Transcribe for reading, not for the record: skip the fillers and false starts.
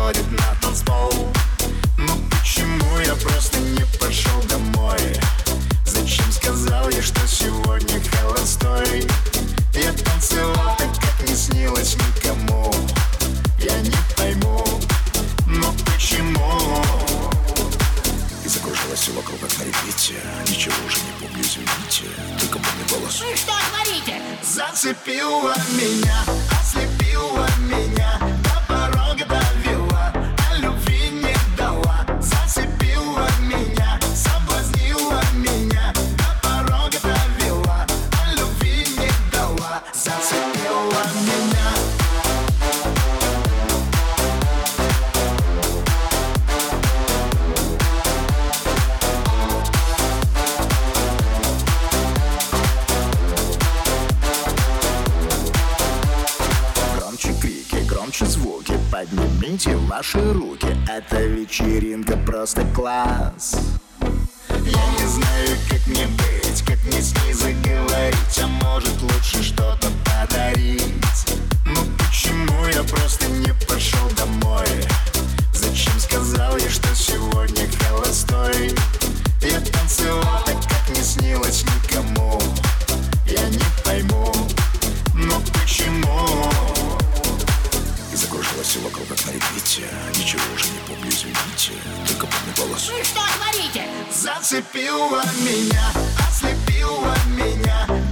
выходит на танцпол. Но почему я просто не пошел домой? Зачем сказал я, что сегодня холостой? Я танцевал так, как не снилось никому. Я не пойму, но почему? И закружилась вокруг как на репите. Ничего уже не помню, извините. Только помню голос. Вы что творите? Зацепила меня, ослепила меня, до порога довела, а любви не дала. Зацепила меня, соблазнила меня, до порога довела, а любви не дала. Зацепила меня. Громче звуки, поднимите ваши руки. Эта вечеринка просто класс. Я не знаю, как мне быть, как мне с ней заговорить. А может лучше что-то подарить. Ну почему я просто не пошел домой? Зачем сказал я, что сегодня холостой? Я танцевал так, как не снилось никому. Я не пойму, но почему? Закружилась вокруг как на репите. Ничего уже не помню, извините. Только помню голос. Вы что творите? Зацепила меня, ослепила меня,